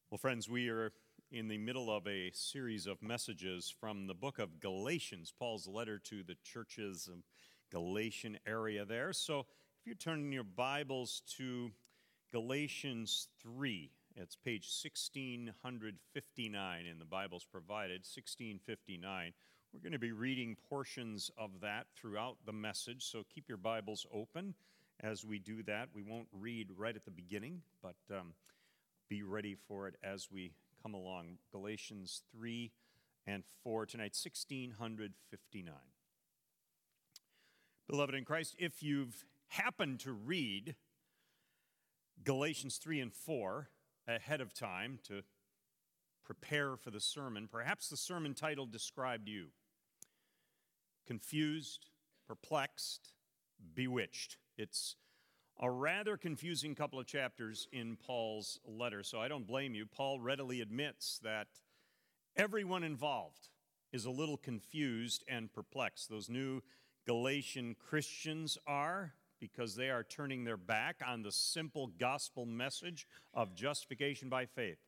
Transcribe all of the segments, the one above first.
Well, friends, we are in the middle of a series of messages from the book of Galatians, Paul's letter to the churches of Galatian area there. So if you turn in your Bibles to Galatians 3, it's page 1659 in the Bibles provided, 1659. We're going to be reading portions of that throughout the message, so keep your Bibles open as we do that. We won't read right at the beginning, but be ready for it as we come along. Galatians 3 and 4 tonight, 1659. Beloved in Christ, if you've happened to read Galatians 3 and 4 ahead of time to prepare for the sermon, perhaps the sermon title described you. Confused, perplexed, bewitched. It's a rather confusing couple of chapters in Paul's letter, so I don't blame you. Paul readily admits that everyone involved is a little confused and perplexed. Those new Galatian Christians are, because they are turning their back on the simple gospel message of justification by faith.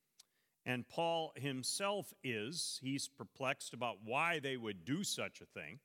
And Paul himself he's perplexed about why they would do such a thing.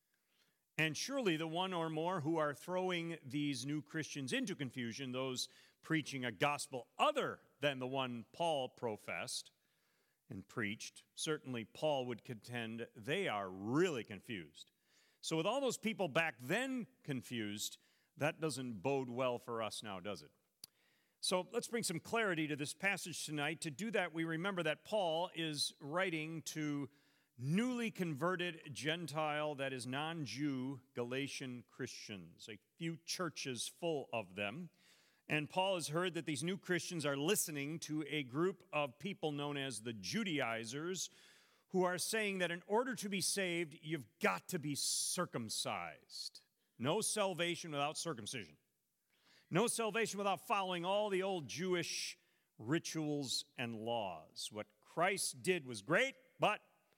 And surely the one or more who are throwing these new Christians into confusion, those preaching a gospel other than the one Paul professed and preached, certainly Paul would contend they are really confused. So with all those people back then confused, that doesn't bode well for us now, does it? So let's bring some clarity to this passage tonight. To do that, we remember that Paul is writing to newly converted Gentile, that is non-Jew, Galatian Christians, a few churches full of them. And Paul has heard that these new Christians are listening to a group of people known as the Judaizers, who are saying that in order to be saved, you've got to be circumcised. No salvation without circumcision. No salvation without following all the old Jewish rituals and laws. What Christ did was great, but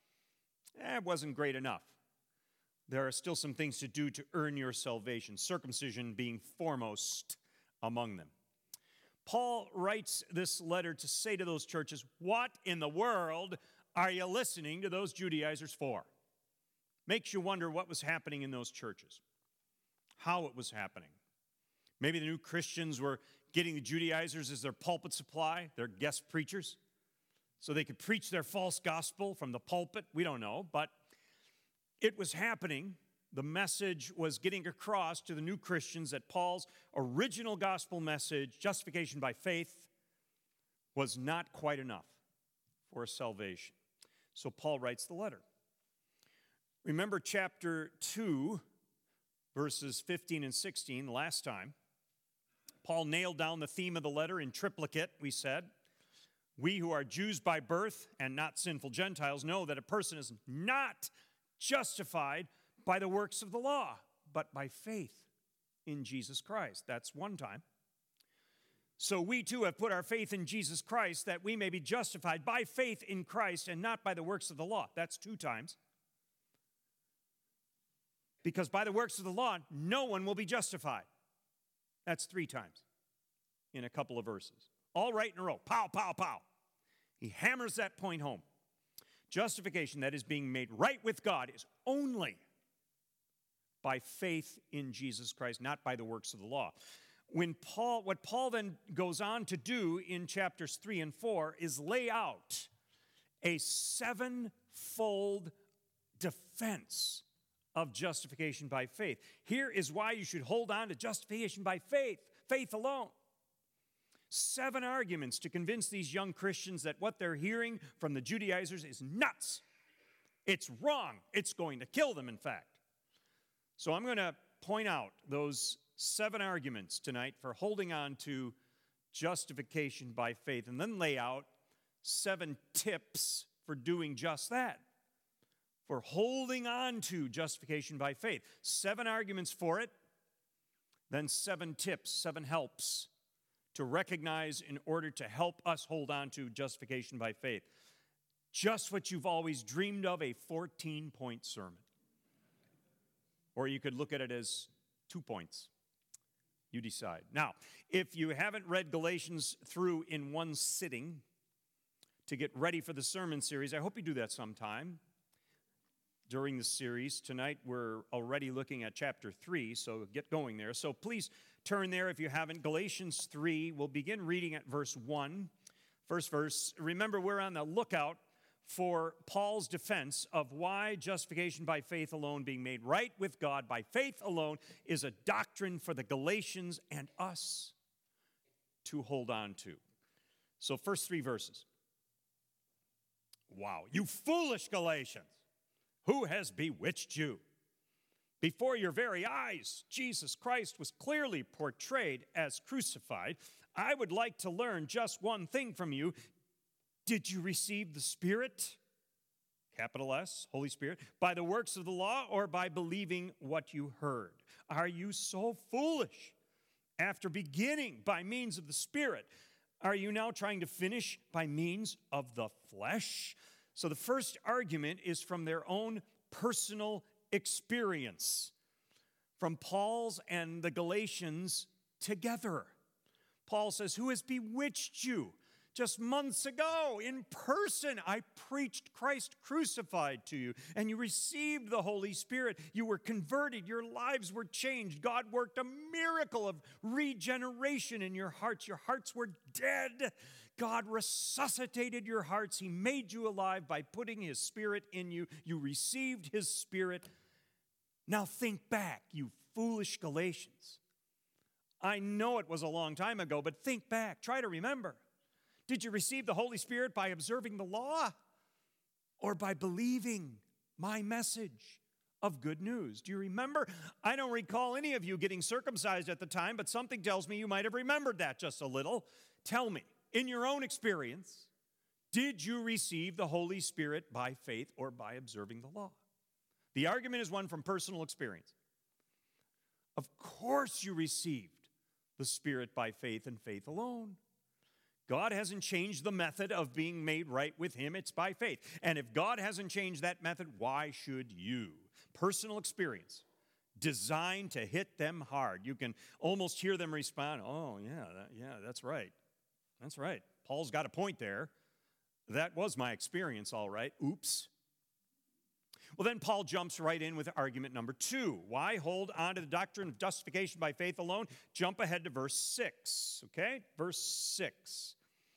it wasn't great enough. There are still some things to do to earn your salvation, circumcision being foremost among them. Paul writes this letter to say to those churches, what in the world are you listening to those Judaizers for? Makes you wonder what was happening in those churches, how it was happening. Maybe the new Christians were getting the Judaizers as their pulpit supply, their guest preachers, so they could preach their false gospel from the pulpit. We don't know, but it was happening. The message was getting across to the new Christians that Paul's original gospel message, justification by faith, was not quite enough for salvation. So Paul writes the letter. Remember chapter 2, verses 15 and 16, last time. Paul nailed down the theme of the letter in triplicate, we said. We who are Jews by birth and not sinful Gentiles know that a person is not justified by the works of the law, but by faith in Jesus Christ. That's one time. So we too have put our faith in Jesus Christ that we may be justified by faith in Christ and not by the works of the law. That's two times. Because by the works of the law, no one will be justified. That's three times in a couple of verses. All right in a row. Pow, pow, pow. He hammers that point home. Justification, that is being made right with God, is only by faith in Jesus Christ, not by the works of the law. What Paul then goes on to do in chapters 3 and 4 is lay out a sevenfold defense of justification by faith. Here is why you should hold on to justification by faith, faith alone. 7 arguments to convince these young Christians that what they're hearing from the Judaizers is nuts. It's wrong. It's going to kill them, in fact. So I'm going to point out those 7 arguments tonight for holding on to justification by faith, and then lay out 7 tips for doing just that, for holding on to justification by faith. 7 arguments for it, then 7 tips, 7 helps to recognize in order to help us hold on to justification by faith. Just what you've always dreamed of, a 14-point sermon. Or you could look at it as 2 points. You decide. Now, if you haven't read Galatians through in one sitting, to get ready for the sermon series. I hope you do that sometime during the series. Tonight we're already looking at chapter 3, so get going there. So please turn there if you haven't. Galatians 3, we'll begin reading at verse 1. First verse. Remember, we're on the lookout for Paul's defense of why justification by faith alone, being made right with God by faith alone, is a doctrine for the Galatians and us to hold on to. So first 3 verses. Wow, you foolish Galatians, who has bewitched you? Before your very eyes, Jesus Christ was clearly portrayed as crucified. I would like to learn just one thing from you. Did you receive the Spirit, capital S, Holy Spirit, by the works of the law or by believing what you heard? Are you so foolish? After beginning by means of the Spirit, are you now trying to finish by means of the flesh? So the first argument is from their own personal experience, from Paul's and the Galatians together. Paul says, who has bewitched you? Just months ago, in person, I preached Christ crucified to you, and you received the Holy Spirit. You were converted. Your lives were changed. God worked a miracle of regeneration in your hearts. Your hearts were dead. God resuscitated your hearts. He made you alive by putting His Spirit in you. You received His Spirit. Now think back, you foolish Galatians. I know it was a long time ago, but think back. Try to remember. Did you receive the Holy Spirit by observing the law or by believing my message of good news? Do you remember? I don't recall any of you getting circumcised at the time, but something tells me you might have remembered that just a little. Tell me, in your own experience, did you receive the Holy Spirit by faith or by observing the law? The argument is one from personal experience. Of course you received the Spirit by faith and faith alone. God hasn't changed the method of being made right with Him. It's by faith. And if God hasn't changed that method, why should you? Personal experience, designed to hit them hard. You can almost hear them respond, oh, yeah, that's right. That's right. Paul's got a point there. That was my experience, all right. Oops. Well, then Paul jumps right in with argument number 2. Why hold on to the doctrine of justification by faith alone? Jump ahead to verse 6, okay? Verse 6.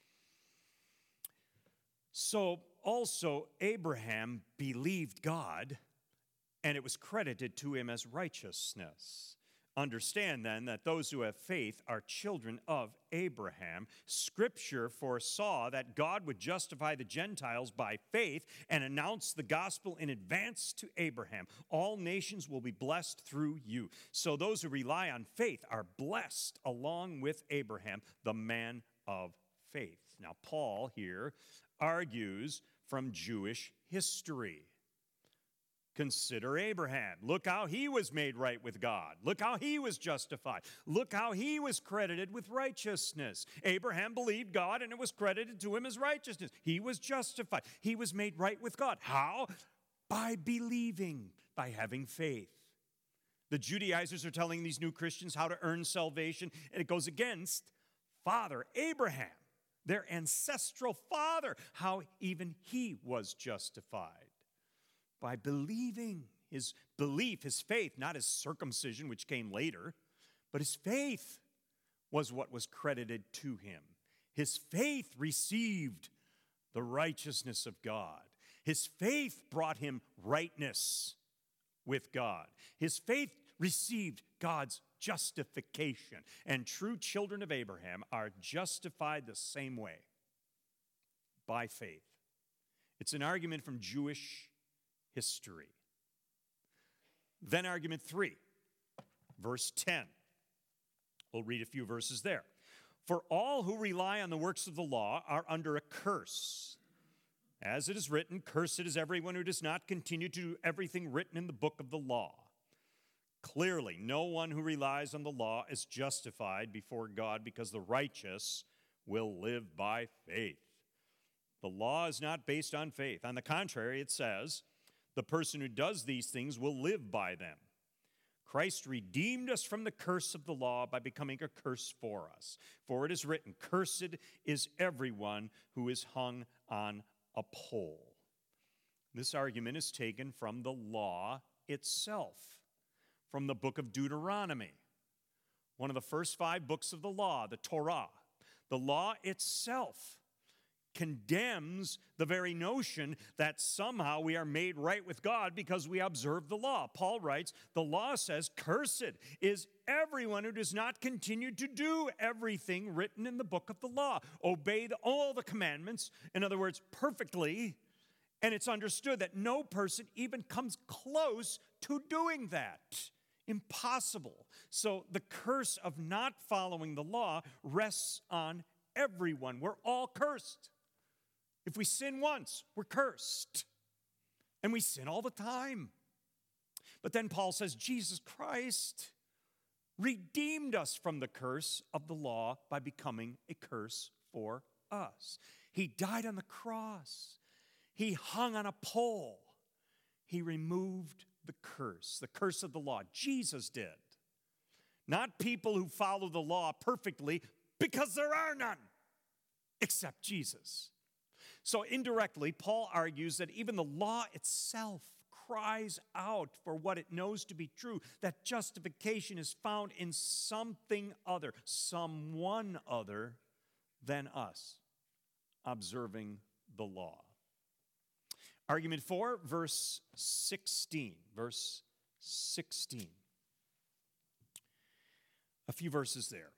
So also Abraham believed God, and it was credited to him as righteousness. Understand then that those who have faith are children of Abraham. Scripture foresaw that God would justify the Gentiles by faith and announce the gospel in advance to Abraham. All nations will be blessed through you. So those who rely on faith are blessed along with Abraham, the man of faith. Now, Paul here argues from Jewish history. Consider Abraham. Look how he was made right with God. Look how he was justified. Look how he was credited with righteousness. Abraham believed God, and it was credited to him as righteousness. He was justified. He was made right with God. How? By believing, by having faith. The Judaizers are telling these new Christians how to earn salvation, and it goes against Father Abraham, their ancestral father, how even he was justified. By believing. His belief, his faith, not his circumcision, which came later, but his faith was what was credited to him. His faith received the righteousness of God. His faith brought him rightness with God. His faith received God's justification. And true children of Abraham are justified the same way, by faith. It's an argument from Jewish history. Then argument 3, verse 10. We'll read a few verses there. For all who rely on the works of the law are under a curse. As it is written, cursed is everyone who does not continue to do everything written in the book of the law. Clearly, no one who relies on the law is justified before God, because the righteous will live by faith. The law is not based on faith. On the contrary, it says, the person who does these things will live by them. Christ redeemed us from the curse of the law by becoming a curse for us. For it is written, cursed is everyone who is hung on a pole. This argument is taken from the law itself, from the book of Deuteronomy, one of the first 5 books of the law, the Torah. The law itself condemns the very notion that somehow we are made right with God because we observe the law. Paul writes, the law says, "Cursed is everyone who does not continue to do everything written in the book of the law." Obey all the commandments, in other words, perfectly, and it's understood that no person even comes close to doing that. Impossible. So the curse of not following the law rests on everyone. We're all cursed. If we sin once, we're cursed. And we sin all the time. But then Paul says, Jesus Christ redeemed us from the curse of the law by becoming a curse for us. He died on the cross. He hung on a pole. He removed the curse of the law. Jesus did. Not people who follow the law perfectly, because there are none except Jesus. So indirectly, Paul argues that even the law itself cries out for what it knows to be true, that justification is found in something other, someone other than us, observing the law. Argument 4, verse 16. Verse 16. A few verses there.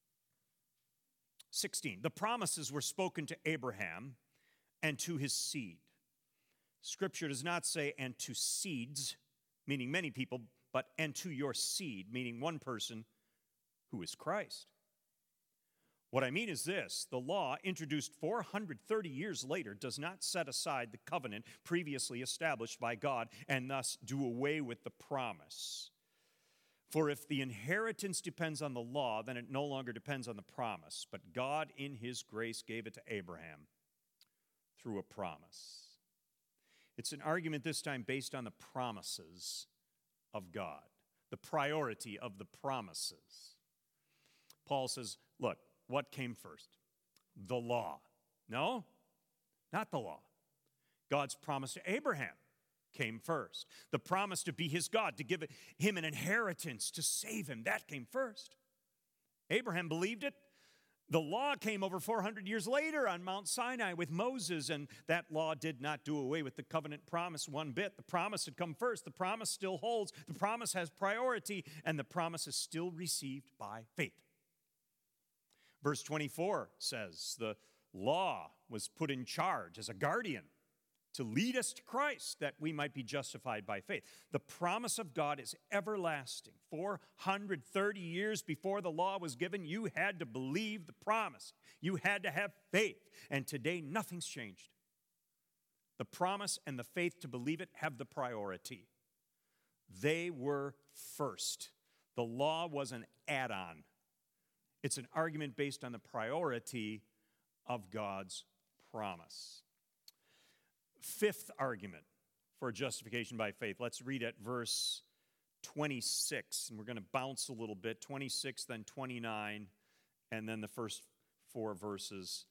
16. The promises were spoken to Abraham and to his seed. Scripture does not say, and to seeds, meaning many people, but and to your seed, meaning one person, who is Christ. What I mean is this: the law, introduced 430 years later, does not set aside the covenant previously established by God and thus do away with the promise. For if the inheritance depends on the law, then it no longer depends on the promise. But God, in his grace, gave it to Abraham through a promise. It's an argument this time based on the promises of God, the priority of the promises. Paul says, look, what came first? The law. No, not the law. God's promise to Abraham came first. The promise to be his God, to give him an inheritance, to save him, that came first. Abraham believed it. The law came over 400 years later on Mount Sinai with Moses, and that law did not do away with the covenant promise one bit. The promise had come first. The promise still holds. The promise has priority, and the promise is still received by faith. Verse 24 says, the law was put in charge as a guardian to lead us to Christ, that we might be justified by faith. The promise of God is everlasting. 430 years before the law was given, you had to believe the promise. You had to have faith. And today, nothing's changed. The promise and the faith to believe it have the priority. They were first. The law was an add-on. It's an argument based on the priority of God's promise. Fifth argument for justification by faith. Let's read at verse 26, and we're going to bounce a little bit. 26, then 29, and then the first 7 verses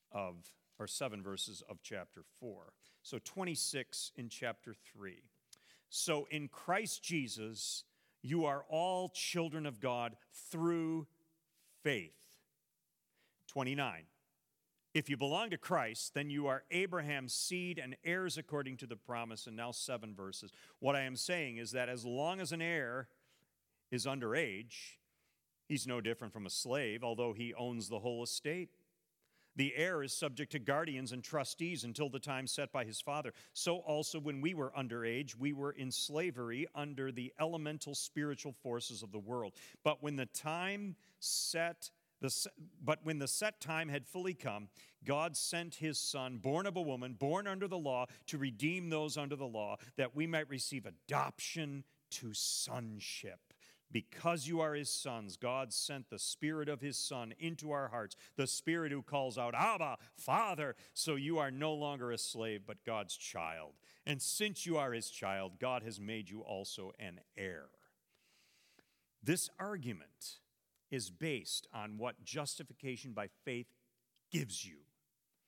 of chapter 4. So 26 in chapter 3. So in Christ Jesus, you are all children of God through faith. 29. If you belong to Christ, then you are Abraham's seed and heirs according to the promise. And now 7 verses. What I am saying is that as long as an heir is underage, he's no different from a slave, although he owns the whole estate. The heir is subject to guardians and trustees until the time set by his father. So also when we were underage, we were in slavery under the elemental spiritual forces of the world. But when the set time had fully come, God sent his Son, born of a woman, born under the law, to redeem those under the law, that we might receive adoption to sonship. Because you are his sons, God sent the Spirit of his Son into our hearts, the Spirit who calls out, Abba, Father. So you are no longer a slave, but God's child. And since you are his child, God has made you also an heir. This argument is based on what justification by faith gives you.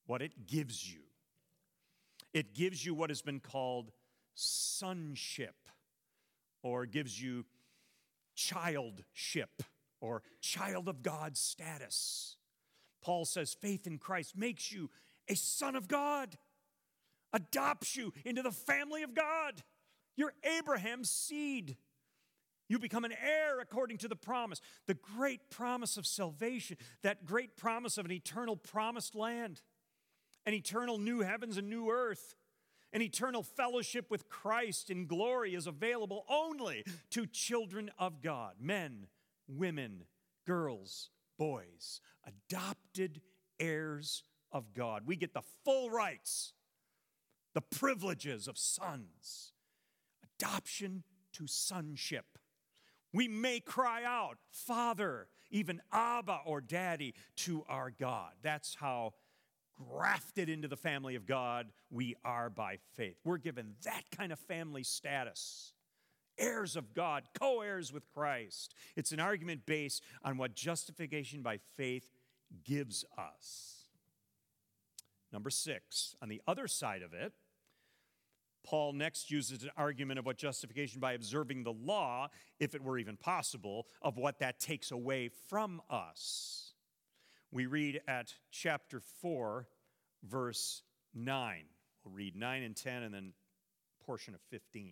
what it gives you. It gives you what has been called sonship, or gives you childship, or child of God status. Paul says faith in Christ makes you a son of God, adopts you into the family of God. You're Abraham's seed. You become an heir according to the promise, the great promise of salvation, that great promise of an eternal promised land, an eternal new heavens and new earth. An eternal fellowship with Christ in glory is available only to children of God, men, women, girls, boys, adopted heirs of God. We get the full rights, the privileges of sons, adoption to sonship. We may cry out, Father, even Abba or Daddy to our God. That's how grafted into the family of God we are by faith. We're given that kind of family status. Heirs of God, co-heirs with Christ. It's an argument based on what justification by faith gives us. Number 6, on the other side of it, Paul next uses an argument of what justification by observing the law, if it were even possible, of what that takes away from us. We read at chapter 4, verse 9. We'll read 9 and 10 and then a portion of 15.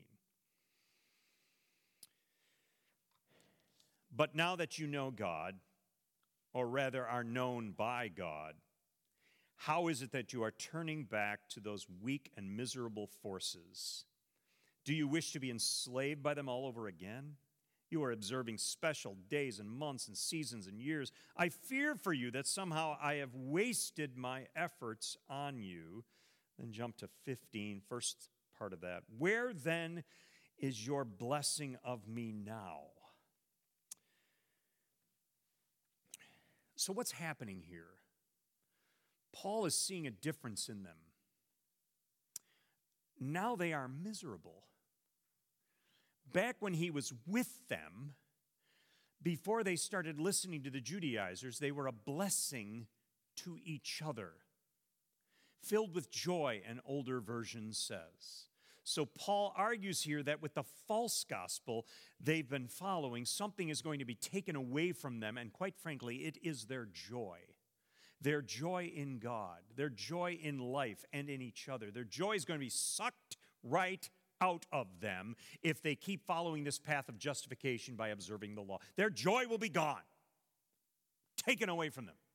But now that you know God, or rather are known by God, how is it that you are turning back to those weak and miserable forces? Do you wish to be enslaved by them all over again? You are observing special days and months and seasons and years. I fear for you that somehow I have wasted my efforts on you. Then jump to 15, first part of that. Where then is your blessing of me now? So what's happening here? Paul is seeing a difference in them. Now they are miserable. Back when he was with them, before they started listening to the Judaizers, they were a blessing to each other, filled with joy, an older version says. So Paul argues here that with the false gospel they've been following, something is going to be taken away from them, and quite frankly, it is their joy. Their joy in God, their joy in life and in each other. Their joy is going to be sucked right out of them if they keep following this path of justification by observing the law. Their joy will be gone, taken away from them.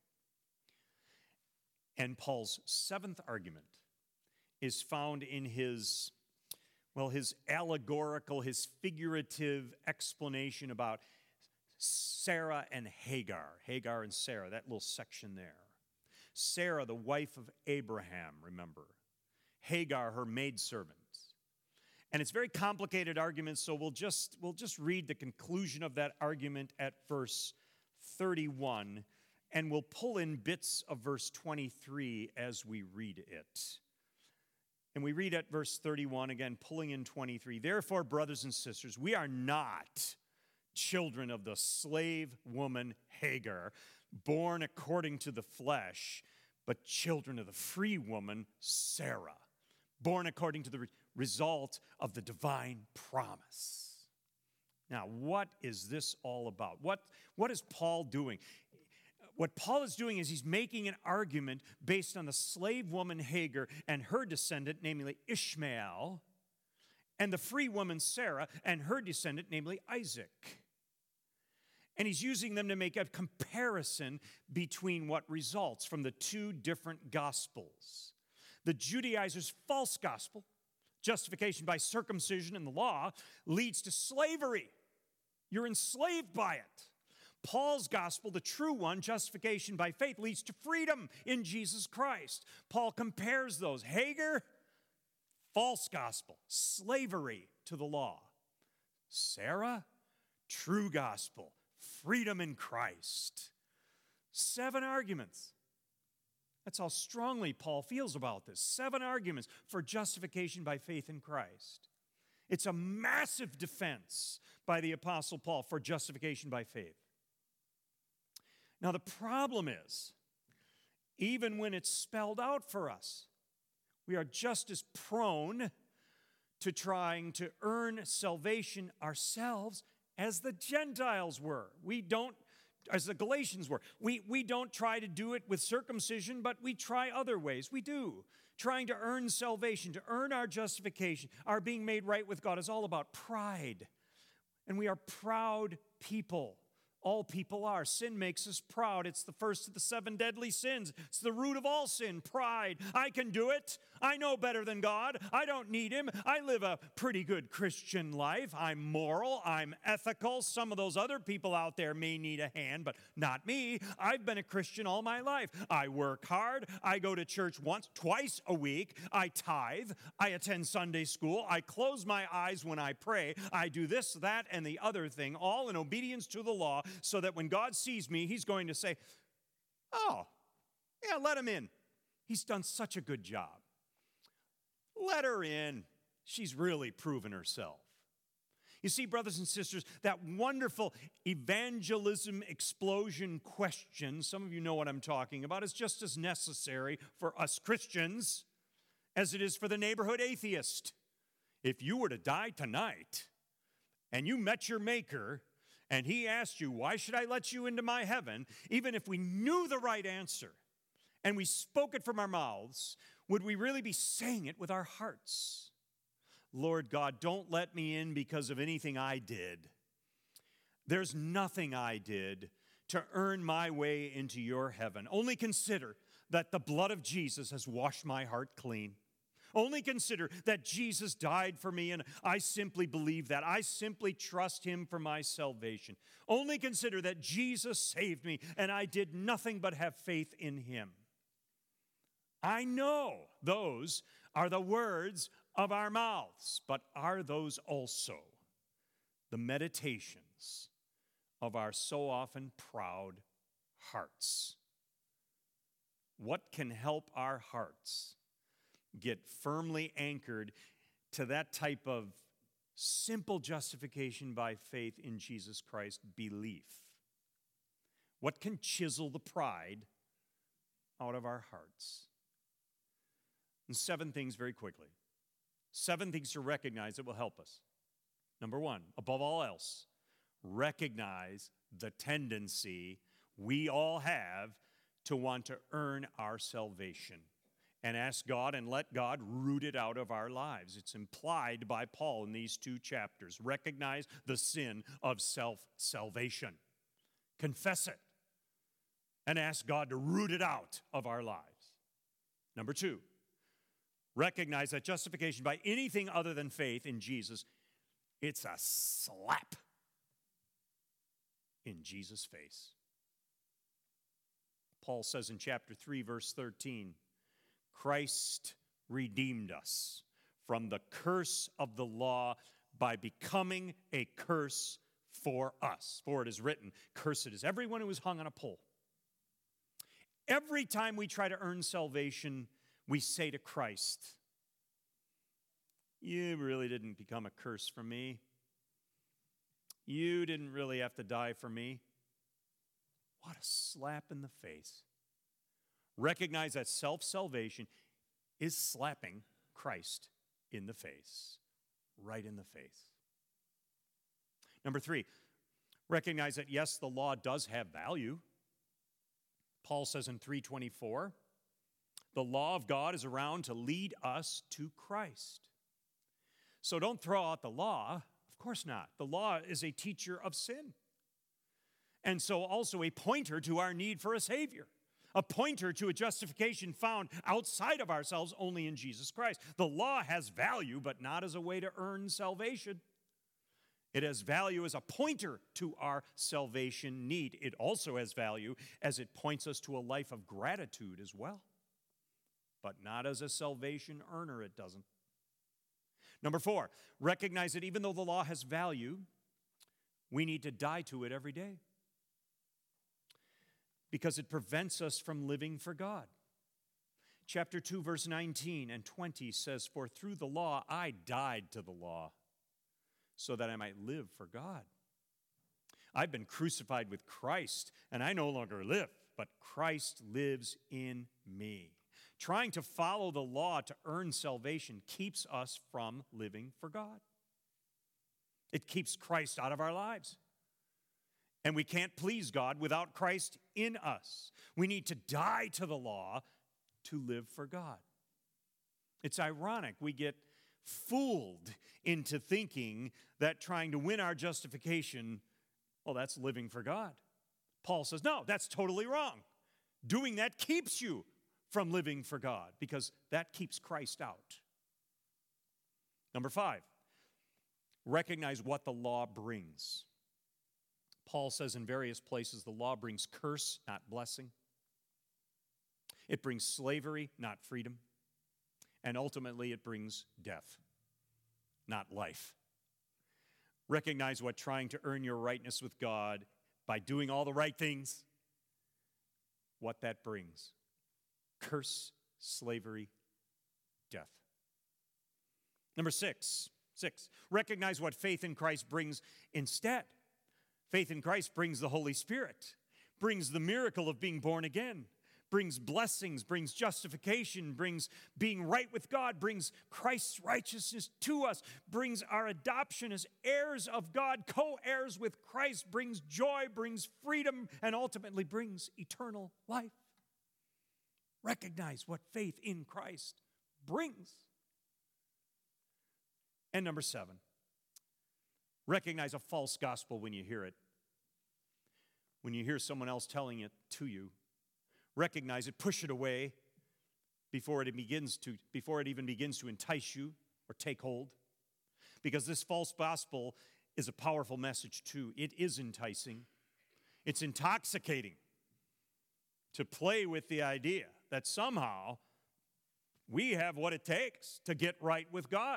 And Paul's 7th argument is found in his allegorical, his figurative explanation about Sarah and Hagar. Hagar and Sarah, that little section there. Sarah, the wife of Abraham, remember. Hagar, her maidservant. And it's a very complicated argument, so we'll just read the conclusion of that argument at verse 31, and we'll pull in bits of verse 23 as we read it. And we read at verse 31, again, pulling in 23. Therefore, brothers and sisters, we are not children of the slave woman Hagar, born according to the flesh, but children of the free woman Sarah, born according to the result of the divine promise. Now, what is this all about? What is Paul doing? What Paul is doing is he's making an argument based on the slave woman Hagar and her descendant, namely Ishmael, and the free woman Sarah and her descendant, namely Isaac. And he's using them to make a comparison between what results from the two different gospels. The Judaizers' false gospel, justification by circumcision and the law, leads to slavery. You're enslaved by it. Paul's gospel, the true one, justification by faith, leads to freedom in Jesus Christ. Paul compares those. Hagar, false gospel, slavery to the law. Sarah, true gospel, freedom in Christ. 7 arguments. That's how strongly Paul feels about this. 7 arguments for justification by faith in Christ. It's a massive defense by the Apostle Paul for justification by faith. Now, the problem even when it's spelled out for us. We are just as prone to trying to earn salvation ourselves as the Gentiles were. As the Galatians were. We don't try to do it with circumcision, but we try other ways. We do. Trying to earn salvation, to earn our justification, our being made right with God is all about pride. And we are proud people. All people are. Sin makes us proud. It's the first of the 7 deadly sins. It's the root of all sin, pride. I can do it. I know better than God. I don't need Him. I live a pretty good Christian life. I'm moral. I'm ethical. Some of those other people out there may need a hand, but not me. I've been a Christian all my life. I work hard. I go to church twice a week. I tithe. I attend Sunday school. I close my eyes when I pray. I do this, that, and the other thing, all in obedience to the law, so that when God sees me, He's going to say, oh, yeah, let him in. He's done such a good job. Let her in. She's really proven herself. You see, brothers and sisters, that wonderful evangelism explosion question, some of you know what I'm talking about, is just as necessary for us Christians as it is for the neighborhood atheist. If you were to die tonight and you met your Maker, and He asked you, why should I let you into my heaven? Even if we knew the right answer and we spoke it from our mouths, would we really be saying it with our hearts? Lord God, don't let me in because of anything I did. There's nothing I did to earn my way into your heaven. Only consider that the blood of Jesus has washed my heart clean. Only consider that Jesus died for me, and I simply believe that. I simply trust Him for my salvation. Only consider that Jesus saved me, and I did nothing but have faith in Him. I know those are the words of our mouths, but are those also the meditations of our so often proud hearts? What can help our hearts get firmly anchored to that type of simple justification by faith in Jesus Christ belief? What can chisel the pride out of our hearts? And 7 things very quickly. 7 things to recognize that will help us. Number 1, above all else, recognize the tendency we all have to want to earn our salvation. And ask God and let God root it out of our lives. It's implied by Paul in these 2 chapters. Recognize the sin of self-salvation. Confess it. And ask God to root it out of our lives. Number 2, recognize that justification by anything other than faith in Jesus, it's a slap in Jesus' face. Paul says in chapter 3, verse 13, Christ redeemed us from the curse of the law by becoming a curse for us. For it is written, cursed is everyone who is hung on a pole. Every time we try to earn salvation, we say to Christ, you really didn't become a curse for me. You didn't really have to die for me. What a slap in the face. Recognize that self-salvation is slapping Christ in the face, right in the face. Number 3, recognize that, yes, the law does have value. Paul says in 3:24, the law of God is around to lead us to Christ. So don't throw out the law. Of course not. The law is a teacher of sin. And so also a pointer to our need for a Savior. A pointer to a justification found outside of ourselves only in Jesus Christ. The law has value, but not as a way to earn salvation. It has value as a pointer to our salvation need. It also has value as it points us to a life of gratitude as well. But not as a salvation earner, it doesn't. Number 4, recognize that even though the law has value, we need to die to it every day, because it prevents us from living for God. Chapter 2, verse 19 and 20 says, for through the law I died to the law, so that I might live for God. I've been crucified with Christ, and I no longer live, but Christ lives in me. Trying to follow the law to earn salvation keeps us from living for God. It keeps Christ out of our lives. And we can't please God without Christ in us. We need to die to the law to live for God. It's ironic. We get fooled into thinking that trying to win our justification, well, that's living for God. Paul says, no, that's totally wrong. Doing that keeps you from living for God because that keeps Christ out. Number 5, recognize what the law brings. Paul says in various places the law brings curse, not blessing. It brings slavery, not freedom. And ultimately it brings death, not life. Recognize what trying to earn your rightness with God by doing all the right things, what that brings. Curse, slavery, death. Number 6, recognize what faith in Christ brings instead. Faith in Christ brings the Holy Spirit, brings the miracle of being born again, brings blessings, brings justification, brings being right with God, brings Christ's righteousness to us, brings our adoption as heirs of God, co-heirs with Christ, brings joy, brings freedom, and ultimately brings eternal life. Recognize what faith in Christ brings. And number 7, recognize a false gospel when you hear it. When you hear someone else telling it to you, recognize it, push it away before it even begins to entice you or take hold. Because this false gospel is a powerful message too. It is enticing. It's intoxicating to play with the idea that somehow we have what it takes to get right with God.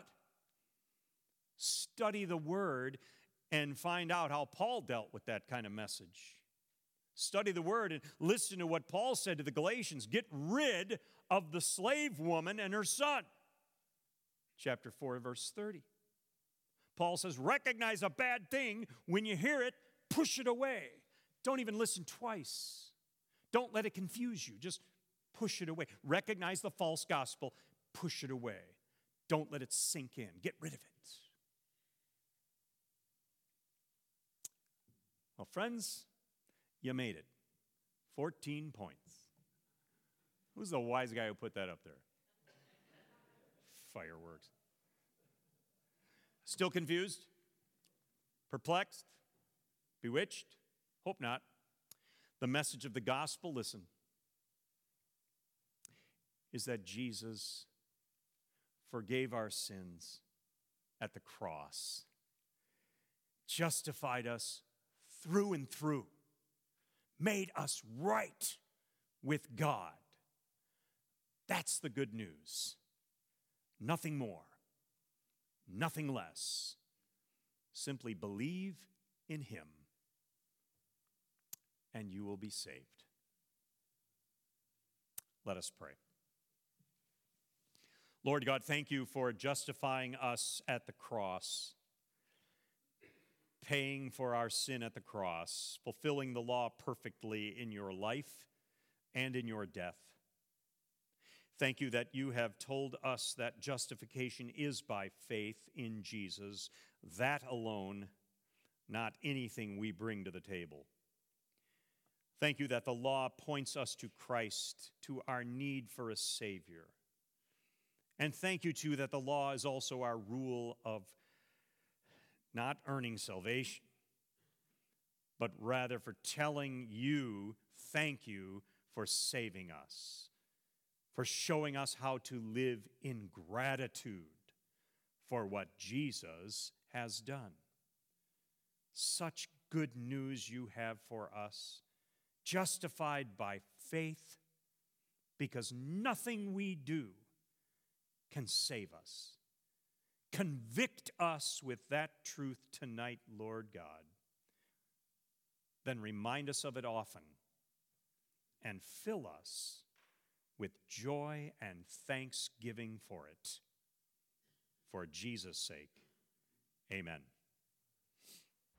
Study the Word and find out how Paul dealt with that kind of message. Study the Word and listen to what Paul said to the Galatians. Get rid of the slave woman and her son. Chapter 4, verse 30. Paul says, recognize a bad thing. When you hear it, push it away. Don't even listen twice. Don't let it confuse you. Just push it away. Recognize the false gospel. Push it away. Don't let it sink in. Get rid of it. Well, friends, you made it. 14 points. Who's the wise guy who put that up there? Fireworks. Still confused? Perplexed? Bewitched? Hope not. The message of the gospel, listen, is that Jesus forgave our sins at the cross, justified us through and through, made us right with God. That's the good news. Nothing more, nothing less. Simply believe in Him, and you will be saved. Let us pray. Lord God, thank you for justifying us at the cross, paying for our sin at the cross, fulfilling the law perfectly in your life and in your death. Thank you that you have told us that justification is by faith in Jesus, that alone, not anything we bring to the table. Thank you that the law points us to Christ, to our need for a Savior. And thank you, too, that the law is also our rule of not earning salvation, but rather for telling you, thank you for saving us, for showing us how to live in gratitude for what Jesus has done. Such good news you have for us, justified by faith, because nothing we do can save us. Convict us with that truth tonight, Lord God. Then remind us of it often and fill us with joy and thanksgiving for it. For Jesus' sake, amen.